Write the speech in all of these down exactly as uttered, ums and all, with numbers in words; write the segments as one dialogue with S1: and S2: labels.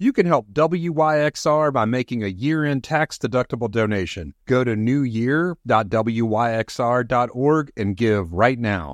S1: You can help W Y X R by making a year-end tax-deductible donation. Go to new year dot W Y X R dot org and give right now.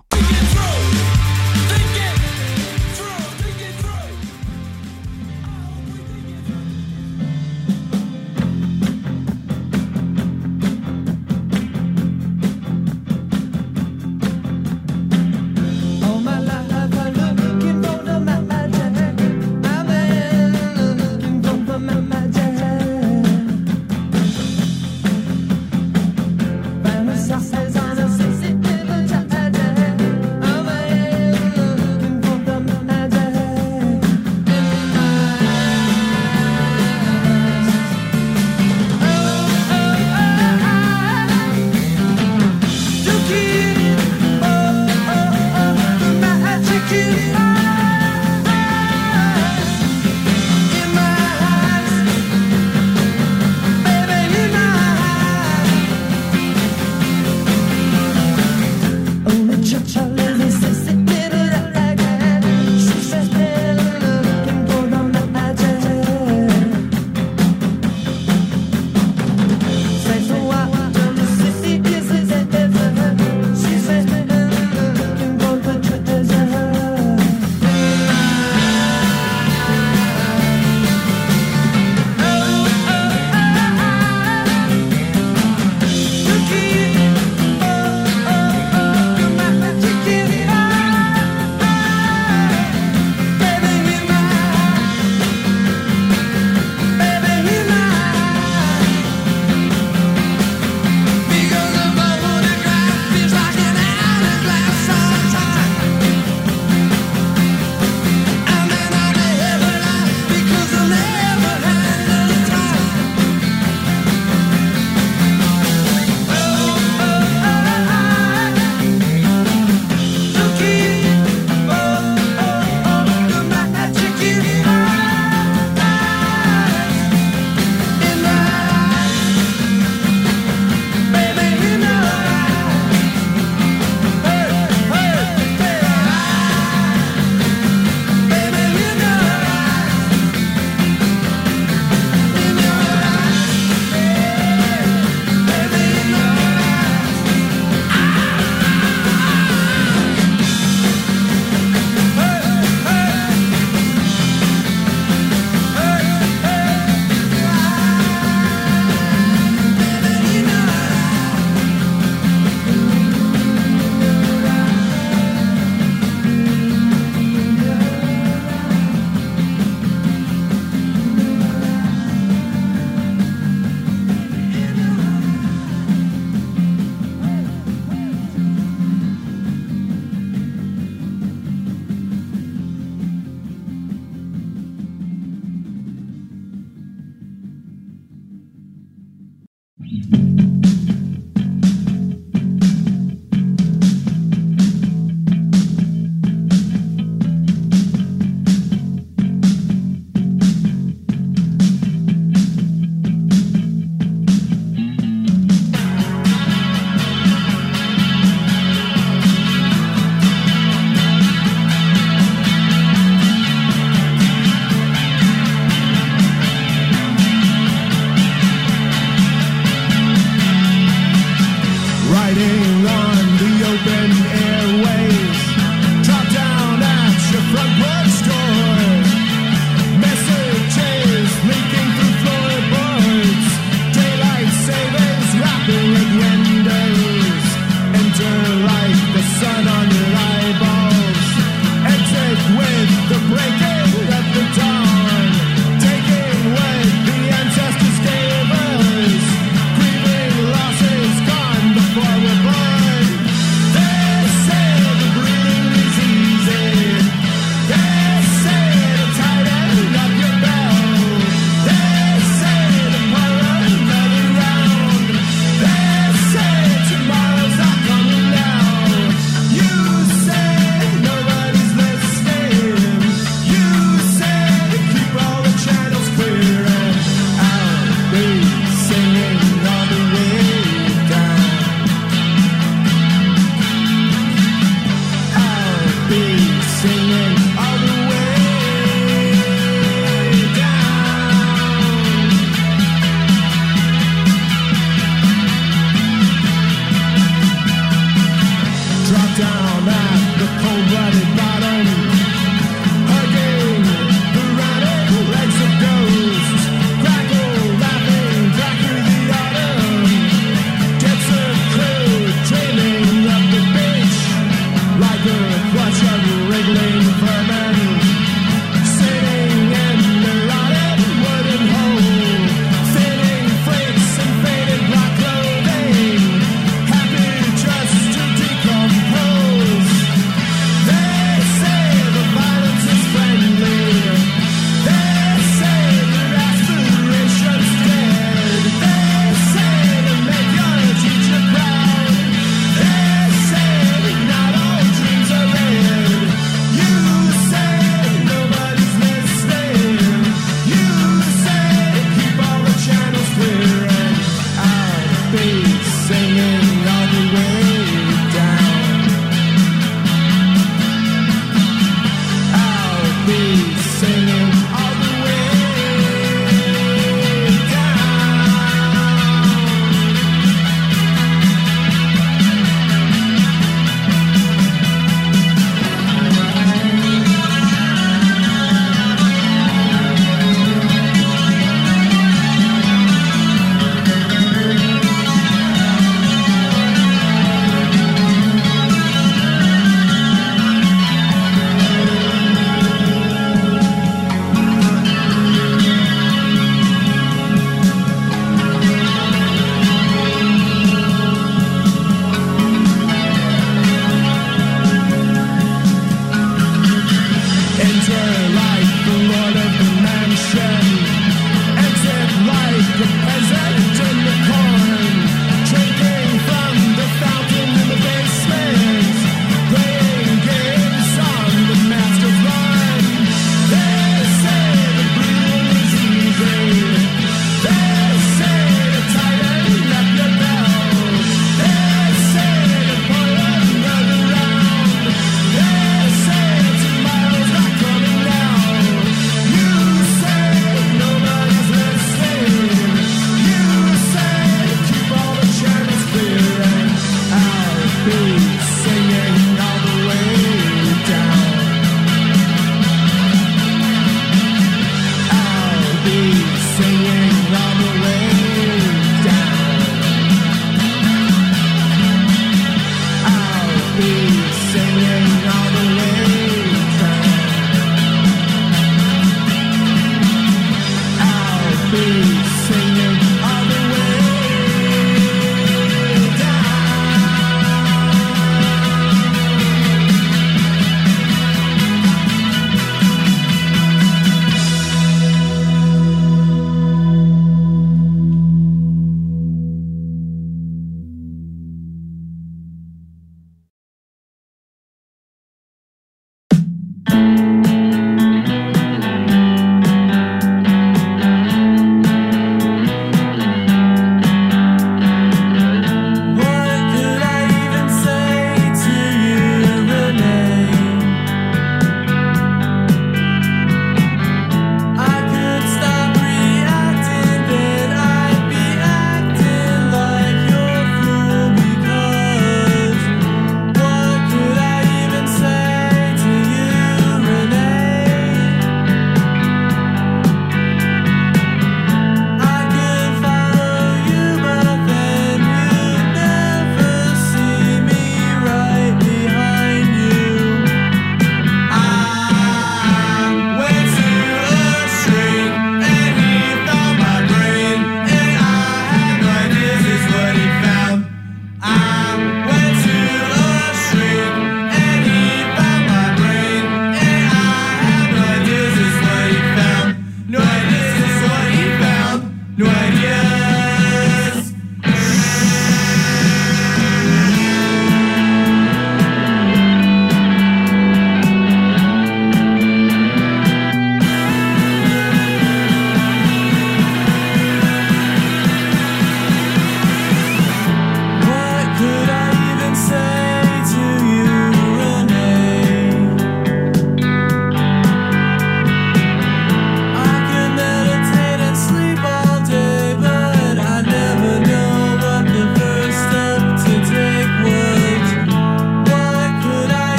S2: Day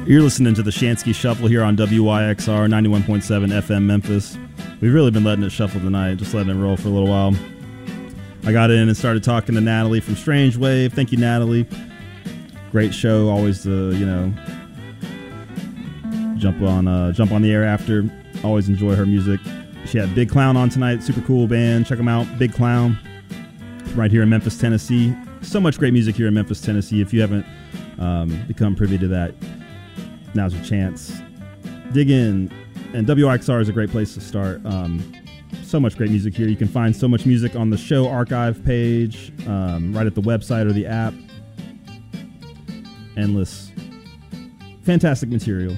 S2: You're listening to the Shansky Shuffle here on W Y X R ninety-one point seven F M Memphis. We've really been letting it shuffle tonight, just letting it roll for a little while. I got in and started talking to Natalie from Strange Wave. Thank you, Natalie. Great show. Always, uh, you know, jump on uh, jump on the air after. Always enjoy her music. She had Big Clown on tonight. Super cool band. Check them out. Big Clown. Right here in Memphis, Tennessee. So much great music here in Memphis, Tennessee. If you haven't um, become privy to that, now's your chance. Dig in. And W Y X R is a great place to start. Um, so much great music here. You can find so much music on the show archive page, um, right at the website or the app. Endless. Fantastic material.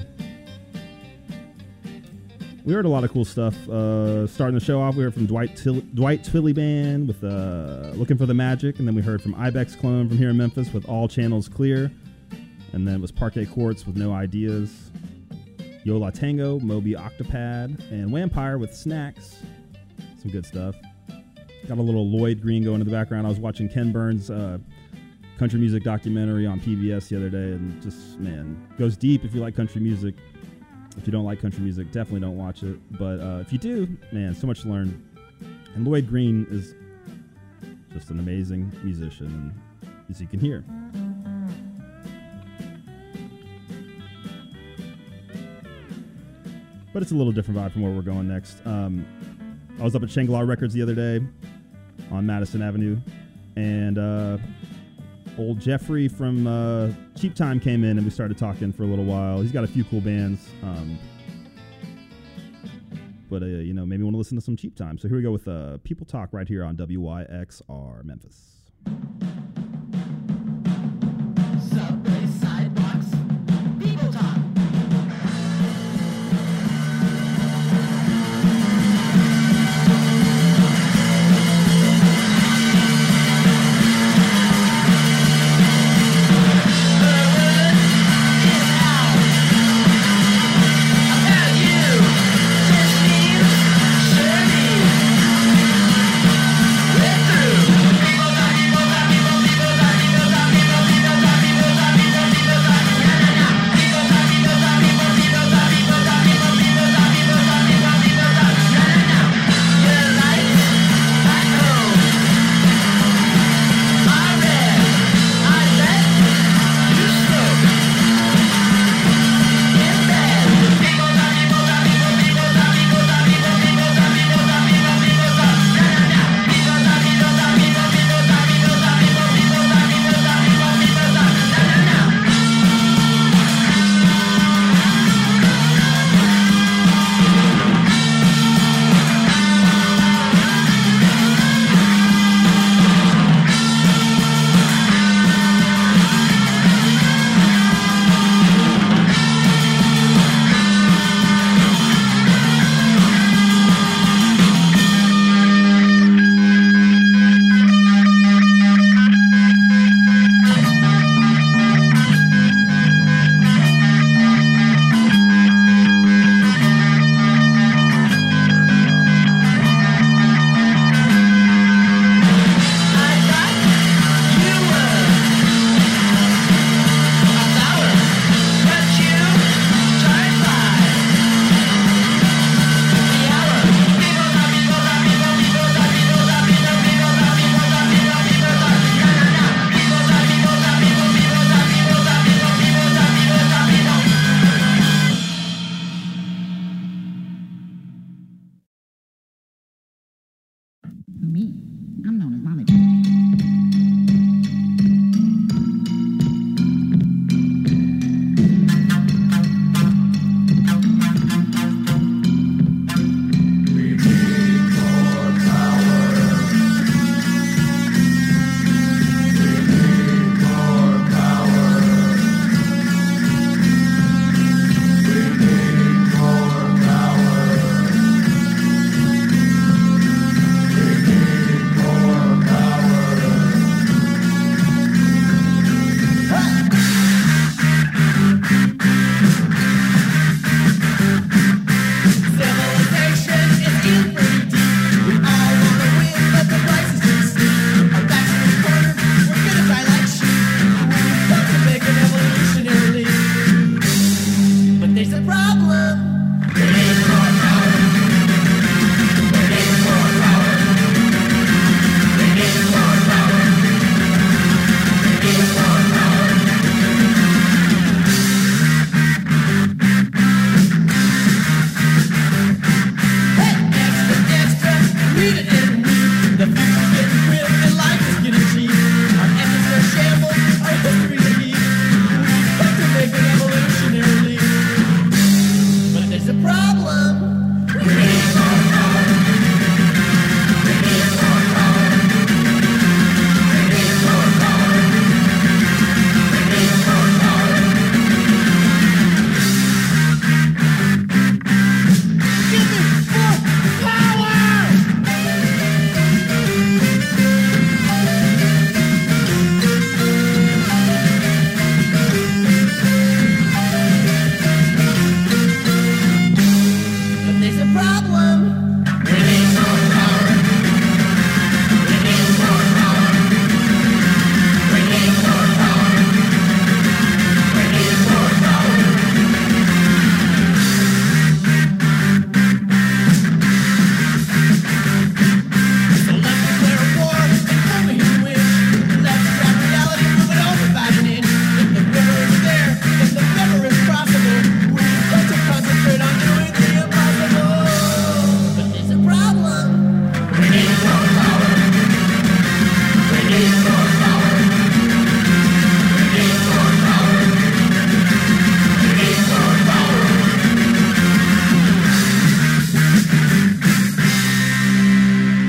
S2: We heard a lot of cool stuff. Uh, starting the show off, we heard from Dwight Till- Dwight Twilley Band with uh, Looking for the Magic. And then we heard from Ibex Clone from here in Memphis with All Channels Clear. And then it was Parquet Courts with No Ideas. Yola Tango, Moby Octopad, and Vampire with Snacks. Some good stuff. Got a little Lloyd Green going in the background. I was watching Ken Burns' uh, country music documentary on P B S the other day, and just, man, goes deep if you like country music. If you don't like country music, definitely don't watch it. But uh, if you do, man, so much to learn. And Lloyd Green is just an amazing musician, as you can hear. But it's a little different vibe from where we're going next. Um, I was up at Shangri-La Records the other day on Madison Avenue, and uh, old Jeffrey from uh, Cheap Time came in, and we started talking for a little while. He's got a few cool bands, um, but uh, you know, maybe want to listen to some Cheap Time. So here we go with uh, People Talk right here on W Y X R Memphis.
S3: Subway sidewalks, people talk. People talk, people talk, people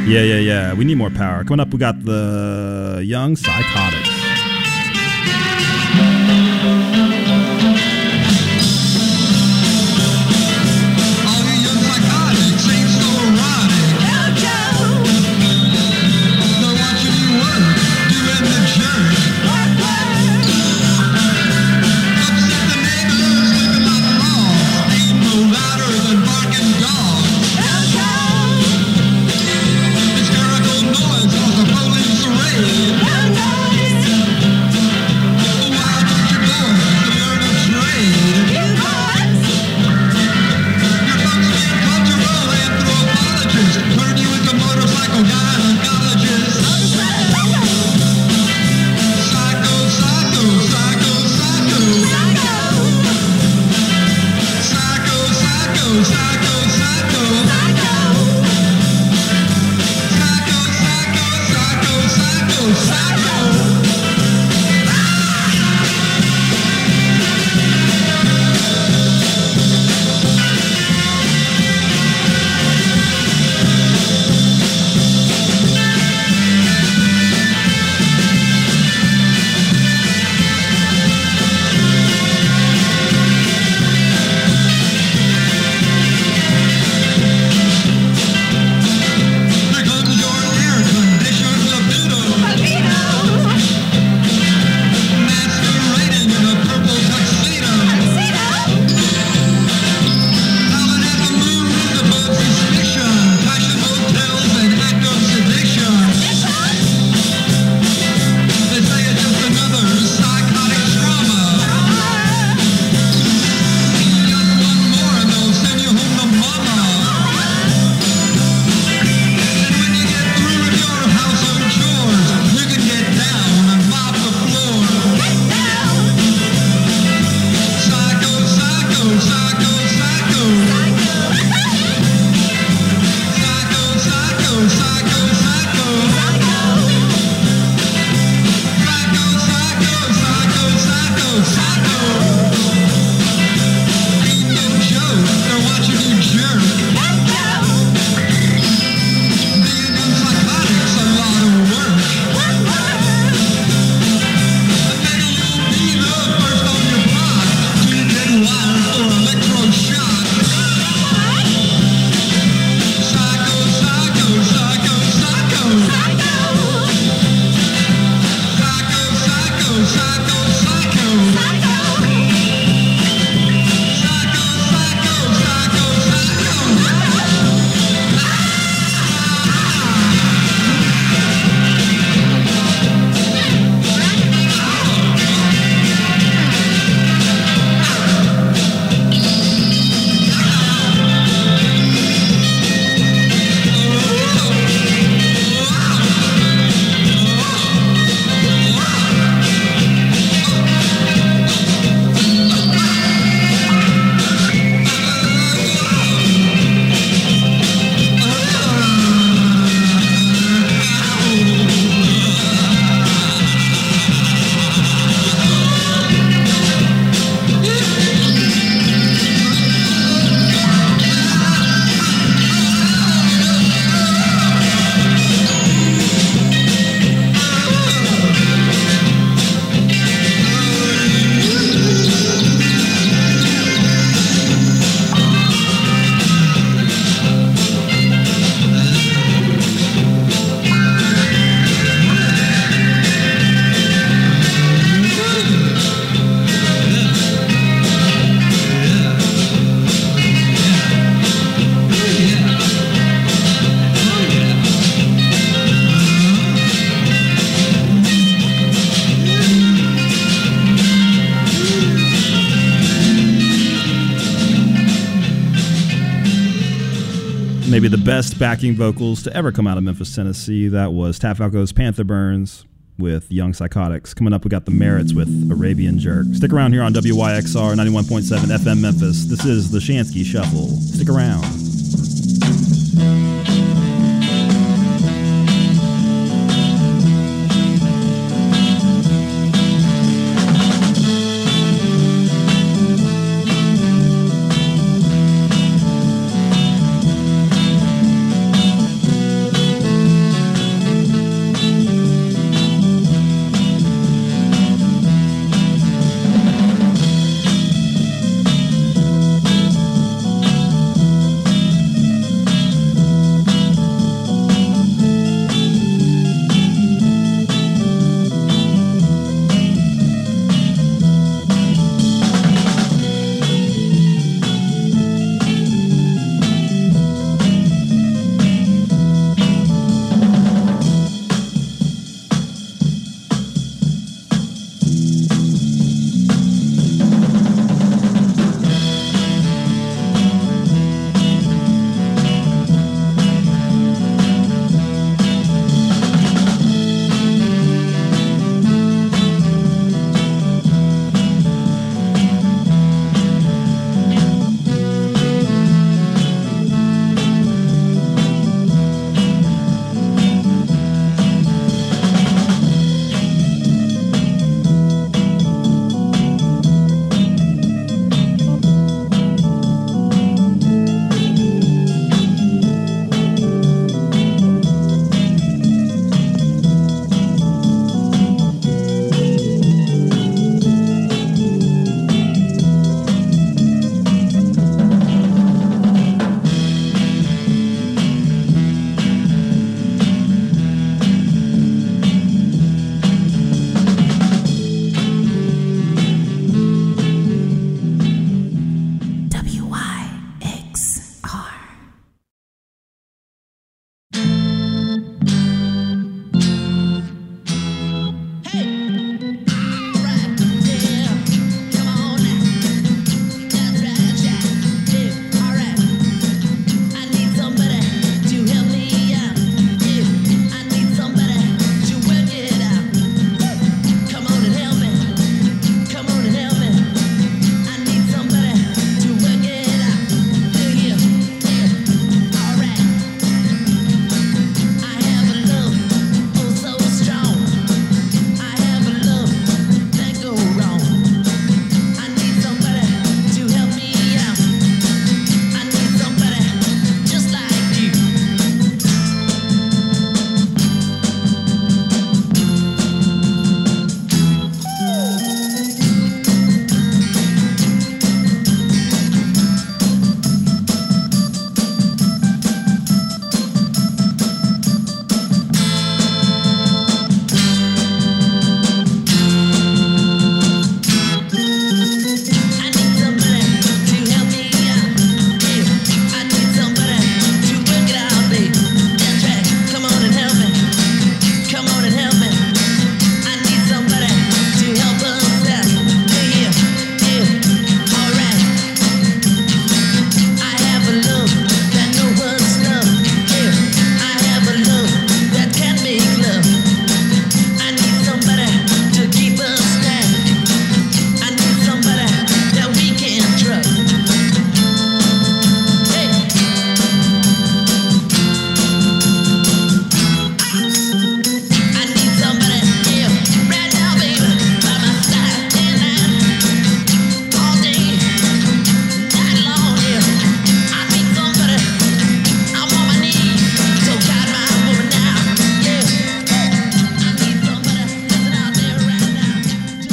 S2: Yeah, yeah, yeah. We need more power. Coming up, we got the Young Psychotics.
S4: All you young psychotics ain't so erotic. They're watching you work, doing the jerk. Upset the neighbors, living like frogs. Ain't no louder than barking dogs. Hysterical noise off the police parade. Why don't you boys to learn a trade? Your folks being cultural anthropologists turn you into motorcycle gynecologists. Psycho, psycho, psycho, psycho. Psycho, psycho, psycho, psycho. Psycho, psycho, psycho, psycho, psycho. Here comes your air-conditioned libido, masquerading in a purple tuxedo. Howling at the moon is above suspicion, passion hotels and act of sedition. They say it's just another psychotic drama. Just one more and they'll send you home to mama. And when you get through with your household chores, you can get down and mop the floor. Psycho, psycho, psycho, psycho. Psycho, psycho, psycho, psycho. Psycho, psycho, psycho, psycho, psycho. Ain't no joke, they're watching you jerk. Being young psychotic's a lot of work. Maybe you'll be the first on your block to get wired for electroshock. Psycho, psycho, psycho, psycho. Psycho, psycho, psycho, psycho. Psycho, psycho, psycho, psycho.
S2: Maybe the best backing vocals to ever come out of Memphis, Tennessee. That was Tat Falco's Panther Burns with Young Psychotics. Coming up, we got the Merits with Arabian Jerk. Stick around here on W Y X R ninety-one point seven F M Memphis. This is the Shansky Shuffle. Stick around.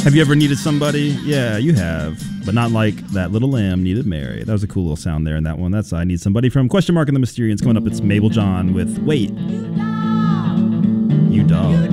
S2: Have you ever needed somebody? Yeah, you have. But not like that little lamb needed Mary. That was a cool little sound there in that one. That's I Need Somebody from Question Mark and the Mysterians. Coming up, it's Mabel John with Wait. You dog.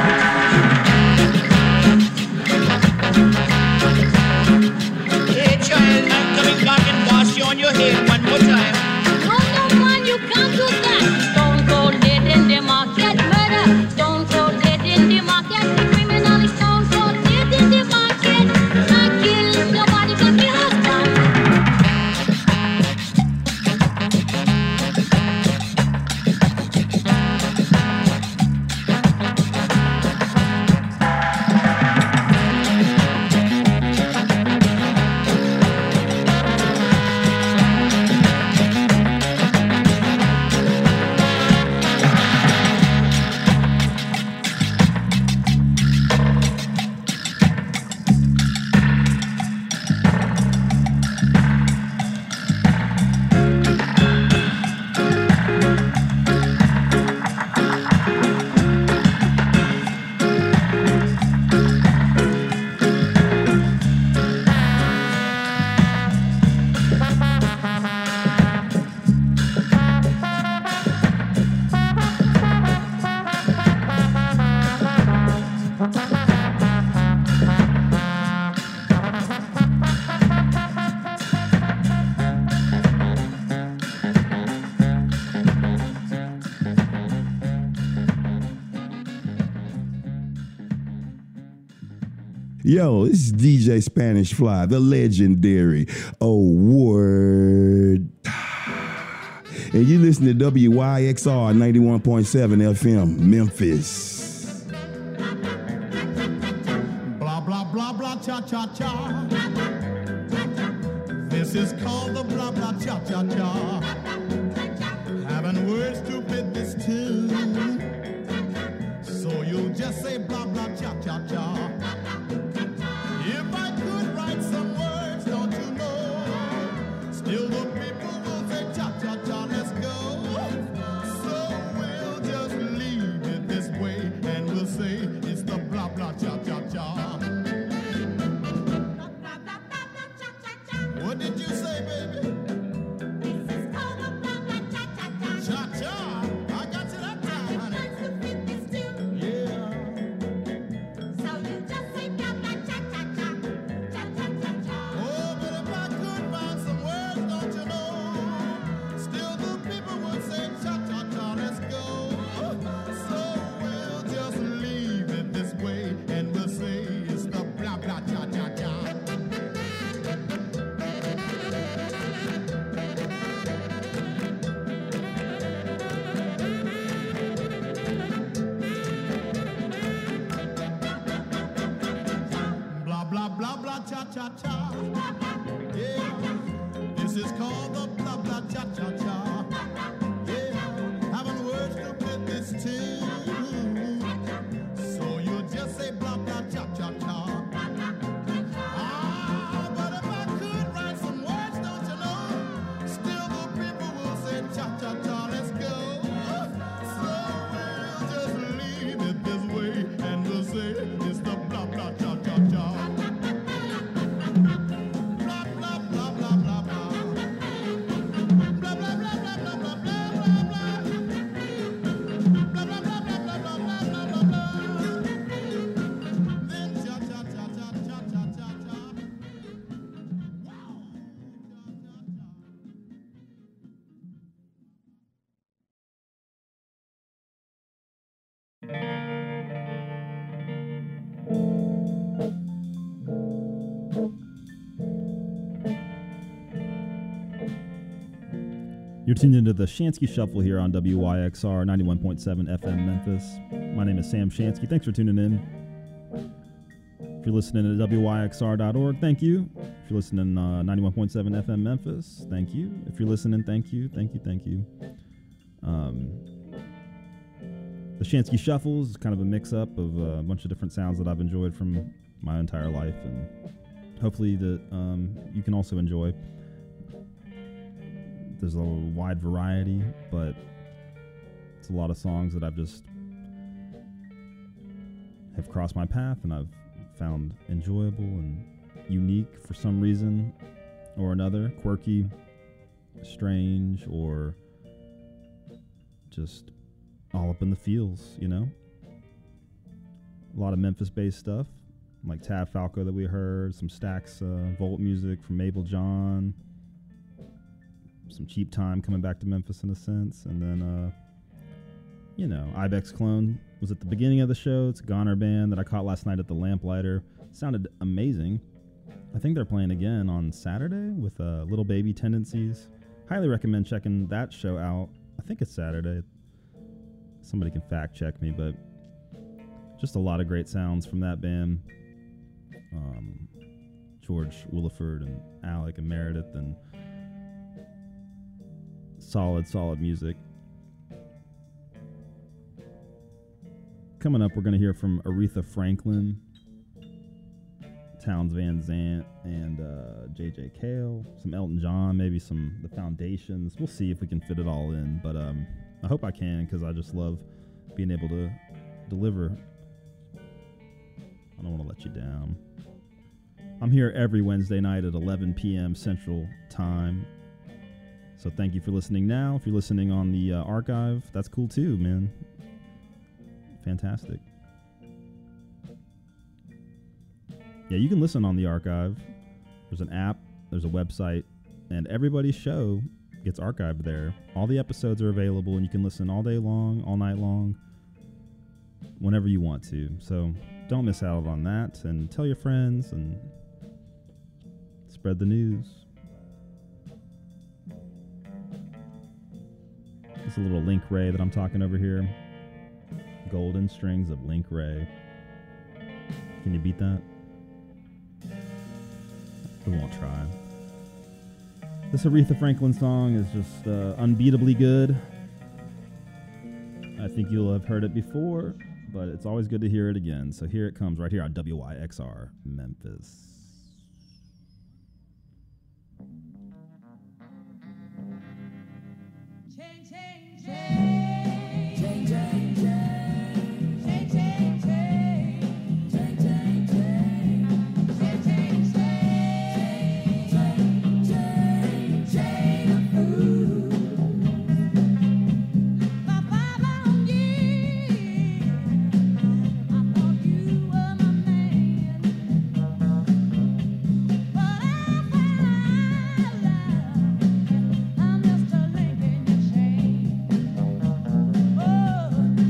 S5: Hey, child. I'm coming back and wash you on your head one more time.
S6: No, no, man, you can't do that. Stone cold dead in the market, murder. Stone cold dead in the market, the criminal is stone cold dead in the market. I kill nobody but me husband.
S7: Yo, this is D J Spanish Fly, the legendary. Oh, word. And you listen to W Y X R ninety-one point seven F M, Memphis.
S4: Blah, blah, blah, blah, cha, cha, cha. This is called the blah, blah, cha, cha, cha. Having words to fit this tune. So you'll just say blah, blah, cha, cha, cha. If I could write some words, don't you know? Still the people will say cha, cha, cha, let's go. So we'll just leave it this way and we'll say it's the blah, blah, cha, cha, cha. What did you say, baby? Cha-cha. I got you that time, honey. Yeah. Oh, but if I could find some words, don't you know? Still the people would say cha-cha-cha, let's go. So we'll just leave it this way and we'll say it's the blah, blah, cha-cha-cha. Blah, blah, blah, blah, cha, cha, cha. Yeah, this is called the blah, blah, cha, cha, cha. Yeah, having words to fit this tune. So you just say blah, blah, cha, cha, cha. Ah, but if I could write some words, don't you know? Still the people will say cha, cha, cha, let's go. So we'll just leave it this way and we'll say it's the blah, blah, cha, cha, cha. Blah, blah, blah, blah, blah, blah. Blah, blah, blah, blah, blah, blah, blah, blah, blah. Blah, blah, blah, blah, blah, blah, blah, blah, blah, blah. Then cha, cha, cha, cha, cha, cha, cha, cha. Wow. Cha, cha, cha.
S2: You're tuned into the Shansky Shuffle here on W Y X R ninety-one point seven F M Memphis. My name is Sam Shansky. Thanks for tuning in. If you're listening to W Y X R dot org, thank you. If you're listening uh, ninety-one point seven F M Memphis, thank you. If you're listening, thank you, thank you, thank you. Um, the Shansky Shuffle is kind of a mix-up of a bunch of different sounds that I've enjoyed from my entire life, and hopefully that um, you can also enjoy. There's a wide variety, but it's a lot of songs that I've just have crossed my path and I've found enjoyable and unique for some reason or another, quirky, strange, or just all up in the feels, you know? A lot of Memphis-based stuff, like Tab Falco that we heard, some Stax uh, Volt music from Mabel John, some Cheap Time coming back to Memphis in a sense, and then, uh, you know, Ibex Clone was at the beginning of the show. It's a Goner band that I caught last night at the Lamplighter. Sounded amazing. I think they're playing again on Saturday with uh, Little Baby Tendencies. Highly recommend checking that show out. I think it's Saturday. Somebody can fact check me, but just a lot of great sounds from that band. Um, George Williford and Alec and Meredith, and solid, solid music. Coming up, we're going to hear from Aretha Franklin, Towns Van Zant, and uh, J J Cale, some Elton John, maybe some The Foundations. We'll see if we can fit it all in, but um, I hope I can, because I just love being able to deliver. I don't want to let you down. I'm here every Wednesday night at eleven p.m. Central Time. So thank you for listening now. If you're listening on the uh, archive, that's cool too, man. Fantastic. Yeah, you can listen on the archive. There's an app, there's a website, and everybody's show gets archived there. All the episodes are available, and you can listen all day long, all night long, whenever you want to. So don't miss out on that, and tell your friends, and spread the news. It's a little Link Ray that I'm talking over here. Golden Strings of Link Ray. Can you beat that? We won't try. This Aretha Franklin song is just uh, unbeatably good. I think you'll have heard it before, but it's always good to hear it again. So here it comes right here on W Y X R Memphis.
S3: Change, change, change. Change, change, change. Change, change, change. Change, change, change. Change, change, change. Change, change, ooh. My father on you. I thought you were my man. But I found out I'm just a link in your chain. Oh.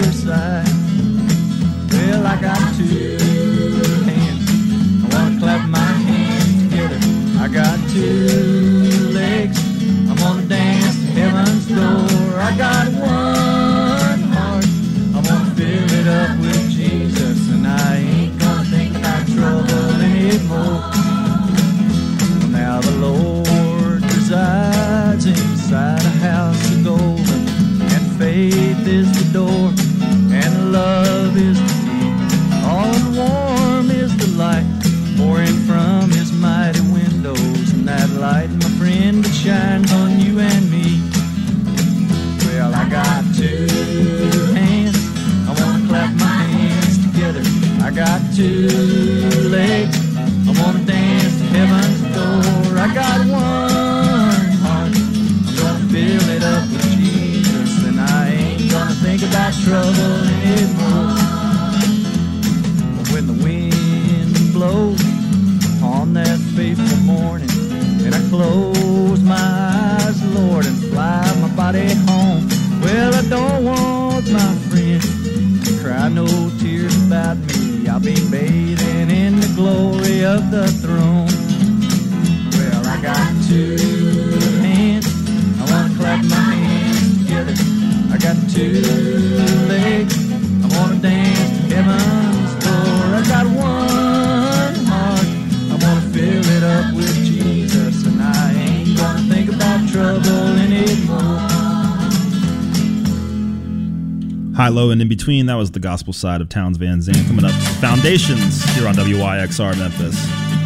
S8: other side. Well, I got two hands. I wanna clap my hands together. I got two legs. I'm gonna dance to heaven's door. I got one heart. I wanna fill it up with Jesus, and I ain't gonna think about trouble anymore. Well, now the Lord resides inside a house of gold, and faith is the door, and love is the key. All warm is the light pouring from his mighty windows, and that light, my friend, it shines on you and me. Well, I got two hands. I wanna clap my hands together. I got two legs. I wanna dance to heaven's door. I got one heart. I'm gonna fill it up with Jesus, and I ain't gonna think about trouble anymore. When the wind blows on that fateful morning, and I close my eyes, Lord, and fly my body home. Well, I don't want my friend to cry no tears about me. I'll be bathing in the glory of the throne. Well, I got two hands. I wanna clap my hands together. I got two legs. I wanna dance to heaven's door. I got one heart. I wanna fill it up with Jesus, and I ain't gonna think about trouble anymore.
S2: High, Low, and In Between. That was the gospel side of Townes Van Zandt. Coming up, Foundations here on W Y X R Memphis.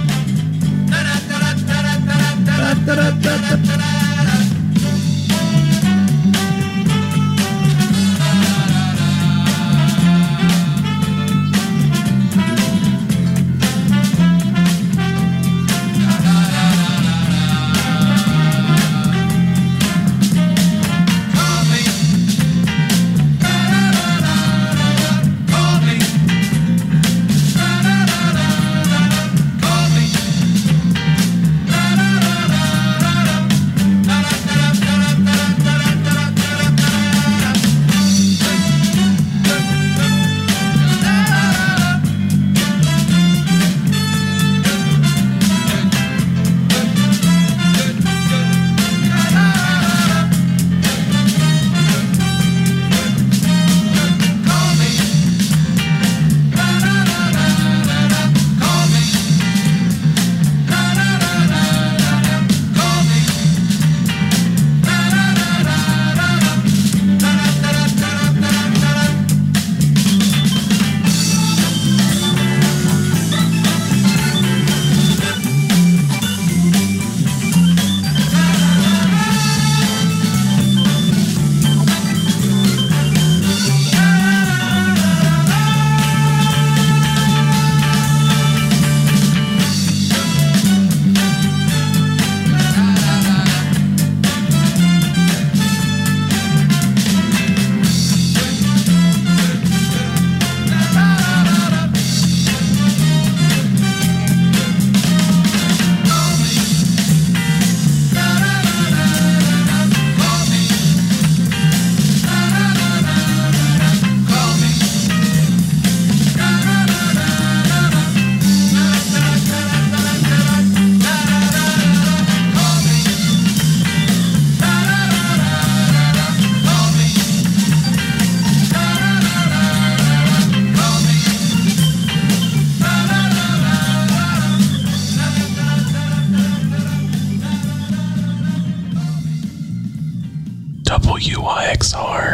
S9: W Y X R.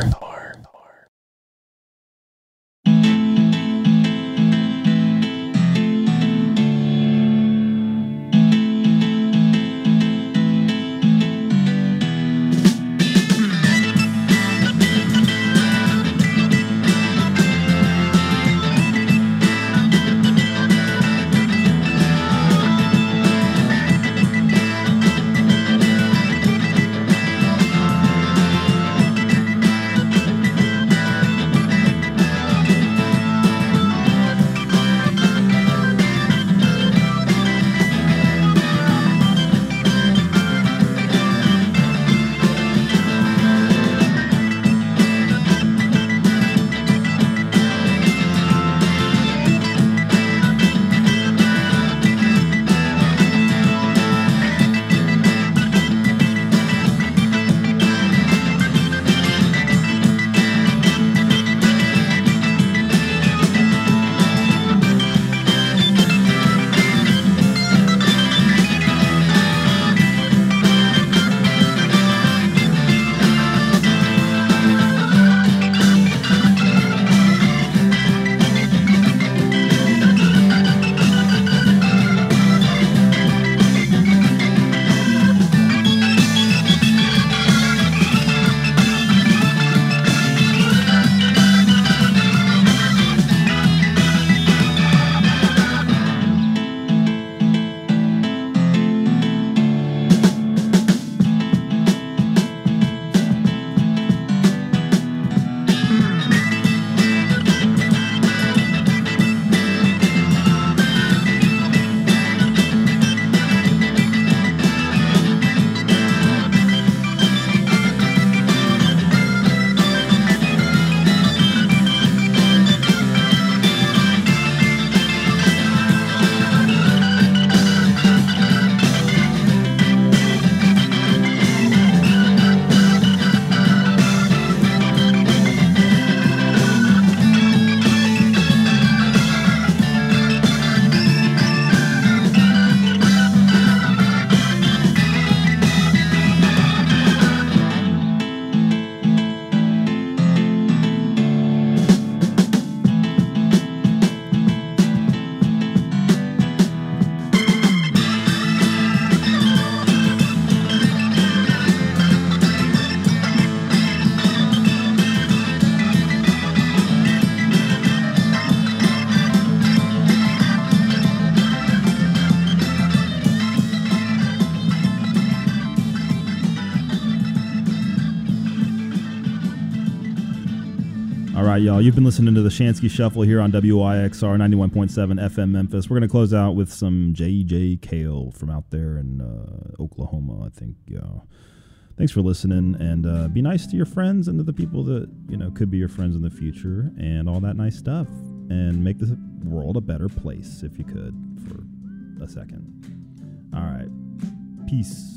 S2: All right, y'all. You've been listening to the Shansky Shuffle here on W Y X R ninety-one point seven F M Memphis. We're going to close out with some J J Cale from out there in uh, Oklahoma, I think. Yeah. Thanks for listening, and uh, be nice to your friends and to the people that, you know, could be your friends in the future and all that nice stuff, and make the world a better place if you could for a second. All right. Peace.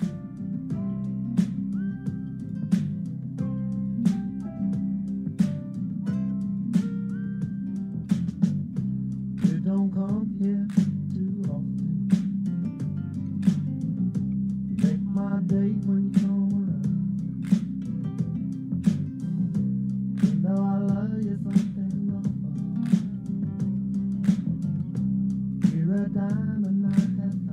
S4: You don't come here too often. Make my day when you come around. You know I love you something awful. You're a diamond I can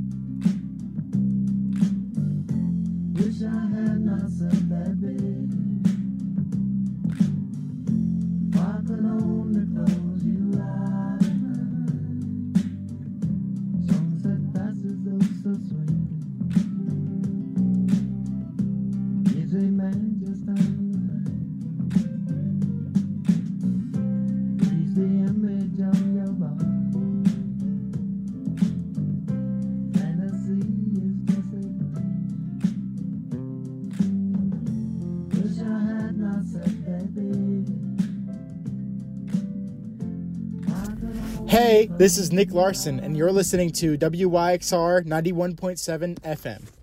S4: find. Wish I had not said that, baby. If I could only close you out. Sunset passes though so sweet. Is a man just on the line? He's the image of your body. Fantasy is just a dream. Wish I had not said that, baby.
S10: Hey, this is Nick Larson, and you're listening to W Y X R ninety-one point seven F M.